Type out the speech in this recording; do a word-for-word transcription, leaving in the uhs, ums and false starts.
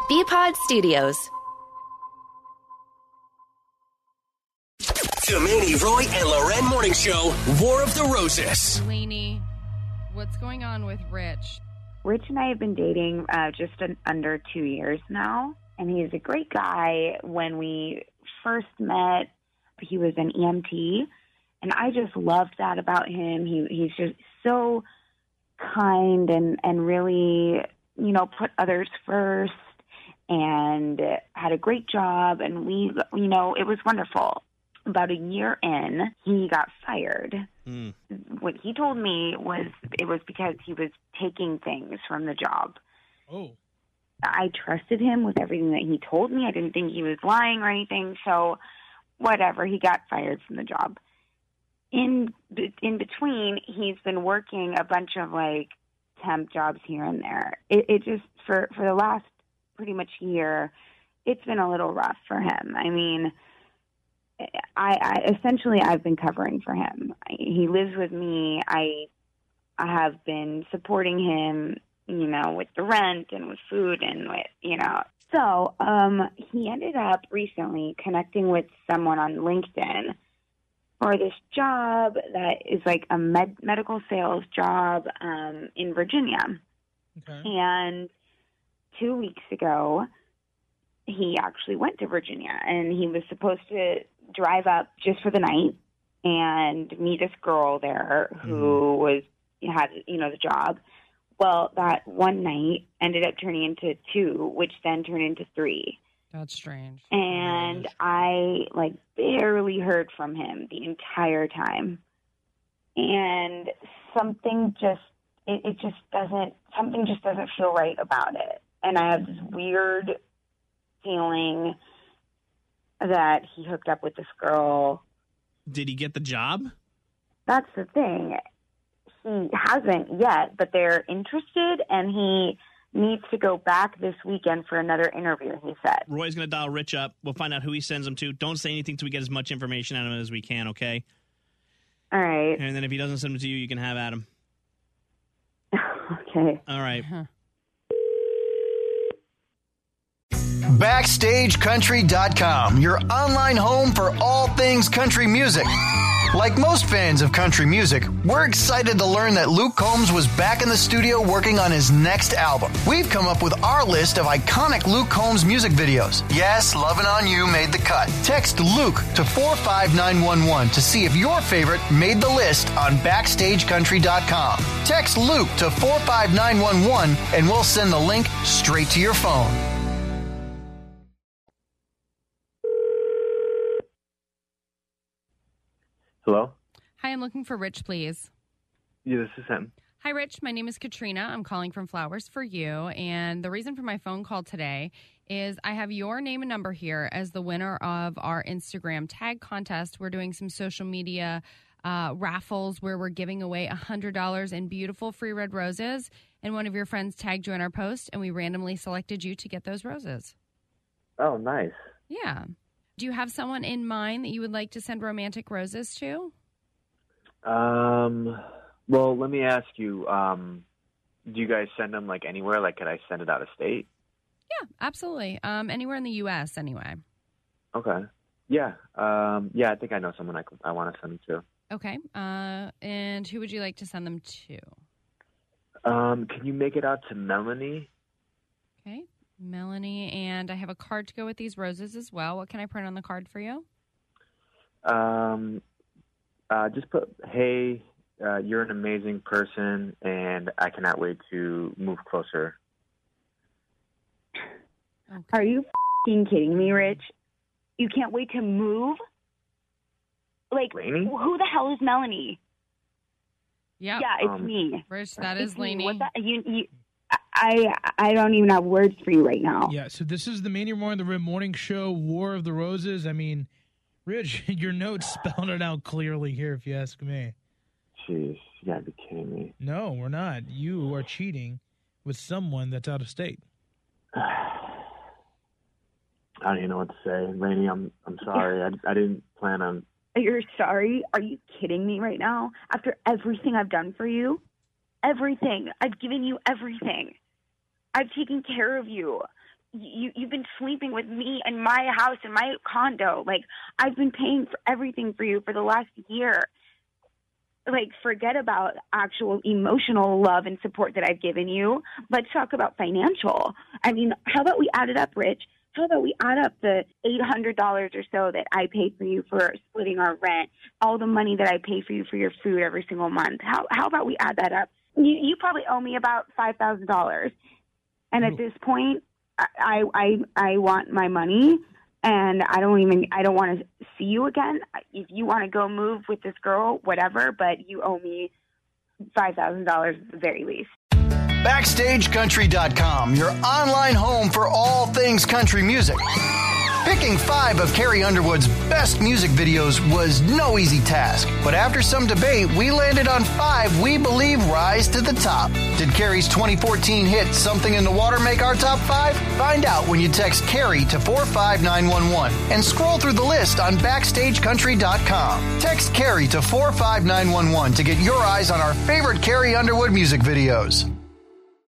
B-Pod Studios. Delaney, Roy, and Loren Morning Show, War of the Roses. Delaney, what's going on with Rich? Rich and I have been dating uh, just an, under two years now, and he's a great guy. When we first met, he was an E M T, and I just loved that about him. He He's just so kind and, and really, you know, put others first and had a great job, and we, you know, it was wonderful. About a year in, he got fired. Mm. What he told me was it was because he was taking things from the job. Oh. I trusted him with everything that he told me. I didn't think he was lying or anything. So whatever, he got fired from the job. In in between, he's been working a bunch of, like, temp jobs here and there. It, it just, for, for the last pretty much year, it's been a little rough for him. I mean... I, I essentially I've been covering for him. He lives with me. I I have been supporting him, you know, with the rent and with food and with, you know. So um, he ended up recently connecting with someone on LinkedIn for this job that is like a med- medical sales job um, in Virginia. Okay. And two weeks ago, he actually went to Virginia, and he was supposed to drive up just for the night and meet this girl there who was had you know the job. Well, that one night ended up turning into two, which then turned into three. That's strange. And I like barely heard from him the entire time, and something just it, it just doesn't something just doesn't feel right about it, and I have this weird feeling that he hooked up with this girl. Did he get the job? That's the thing. He hasn't yet, but they're interested, and he needs to go back this weekend for another interview, he said. Roy's going to dial Rich up. We'll find out who he sends him to. Don't say anything till we get as much information out of him as we can, okay? All right. And then if he doesn't send him to you, you can have Adam. Okay. All right. Uh-huh. Backstage Country dot com, your online home for all things country music. Like most fans of country music, we're excited to learn that Luke Combs was back in the studio working on his next album. We've come up with our list of iconic Luke Combs music videos. Yes, Lovin' On You made the cut. Text Luke to four five nine one one to see if your favorite made the list on Backstage Country dot com. Text Luke to four five nine one one and we'll send the link straight to your phone. Hello? Hi, I'm looking for Rich, please. Yeah, this is him. Hi, Rich. My name is Katrina. I'm calling from Flowers for You. And the reason for my phone call today is I have your name and number here as the winner of our Instagram tag contest. We're doing some social media uh, raffles where we're giving away one hundred dollars in beautiful free red roses. And one of your friends tagged you in our post, and we randomly selected you to get those roses. Oh, nice. Yeah. Do you have someone in mind that you would like to send romantic roses to? Um, well, let me ask you, um, do you guys send them, like, anywhere? Like, could I send it out of state? Yeah, absolutely. Um, anywhere in the U S anyway. Okay. Yeah. Um, yeah, I think I know someone I, I want to send them to. Okay. Uh, and who would you like to send them to? Um, can you make it out to Melanie? Okay. Melanie, and I have a card to go with these roses as well. What can I print on the card for you? Um, uh, just put, hey, uh, you're an amazing person, and I cannot wait to move closer. Okay. Are you f***ing kidding me, Rich? You can't wait to move? Like, Lainey? Who the hell is Melanie? Yep. Yeah, it's um, me. Rich, that it's is Lainey. What the, you, you, I I don't even have words for you right now. Yeah, so this is the Manny Roy and the Rib Morning Show, War of the Roses. I mean, Rich, your notes spelled it out clearly here, if you ask me. Jeez, you gotta be kidding me. No, we're not. You are cheating with someone that's out of state. I don't even know what to say. Lainey, I'm I'm sorry. I, I didn't plan on... You're sorry? Are you kidding me right now? After everything I've done for you? Everything. I've given you everything. I've taken care of you. you, you've been sleeping with me in my house, in my condo. Like, I've been paying for everything for you for the last year. Like, forget about actual emotional love and support that I've given you. Let's talk about financial. I mean, how about we add it up, Rich? How about we add up the eight hundred dollars or so that I pay for you for splitting our rent, all the money that I pay for you for your food every single month? How how about we add that up? You, you probably owe me about five thousand dollars. And at this point, I, I I want my money, and I don't even I don't want to see you again. If you want to go move with this girl, whatever, but you owe me five thousand dollars at the very least. Backstage Country dot com, your online home for all things country music. Picking five of Carrie Underwood's best music videos was no easy task, but after some debate, we landed on five we believe rise to the top. Did Carrie's twenty fourteen hit Something in the Water make our top five? Find out when you text Carrie to four five nine one one and scroll through the list on Backstage Country dot com. Text Carrie to four five nine one one to get your eyes on our favorite Carrie Underwood music videos.